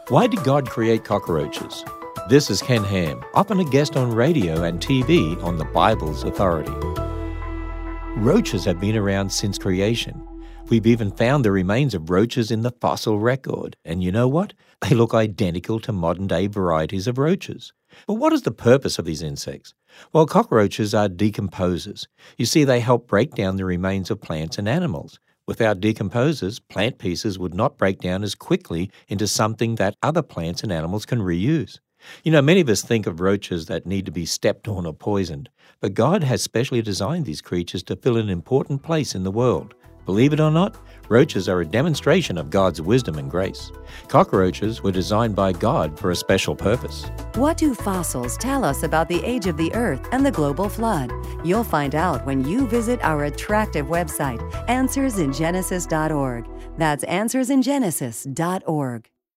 Why did God create cockroaches? This is Ken Ham, often a guest on radio and TV on the Bible's authority. Roaches have been around since creation. We've even found the remains of roaches in the fossil record. And you know what? They look identical to modern-day varieties of roaches. But what is the purpose of these insects? Well, cockroaches are decomposers. You see, they help break down the remains of plants and animals. Without decomposers, plant pieces would not break down as quickly into something that other plants and animals can reuse. You know, many of us think of roaches that need to be stepped on or poisoned, but God has specially designed these creatures to fill an important place in the world. Believe it or not, roaches are a demonstration of God's wisdom and grace. Cockroaches were designed by God for a special purpose. What do fossils tell us about the age of the Earth and the global flood? You'll find out when you visit our attractive website, AnswersInGenesis.org. That's AnswersInGenesis.org.